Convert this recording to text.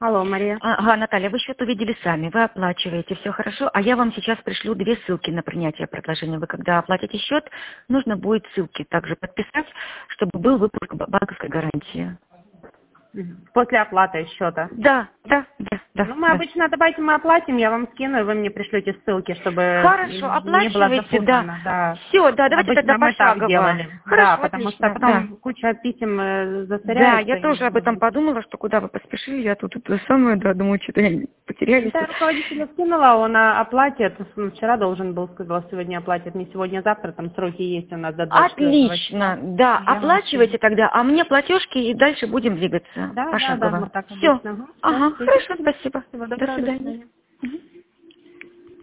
Алло, Мария. Ага, Наталья, вы счет увидели сами, вы оплачиваете, все хорошо, а я вам сейчас пришлю 2 ссылки на принятие предложения. Вы когда оплатите счет, нужно будет ссылки также подписать, чтобы был выпуск банковской гарантии. После оплаты счета. Да. Ну, мы обычно, давайте мы оплатим, я вам скину, и вы мне пришлете ссылки, чтобы Хорошо, не было оплачивайте, запутано. да. Все, да, давайте обычно тогда мы так пошагово. делали. Хорошо, Да, потому отлично, что потом куча писем засоряется. Да, я тоже об этом подумала, что куда вы поспешили, я тут это самое, да, думаю, что-то потерялись. Я руководителя скинула, он оплатит, вчера должен был, сказал, сегодня оплатит, не сегодня, а завтра, там сроки есть у нас до 24 Отлично, да, оплачивайте тогда, а мне платежки, и дальше будем двигаться. Да, пошагово. вот так Все. обычно. Ага, хорошо, спасибо. Всего До доброго, свидания.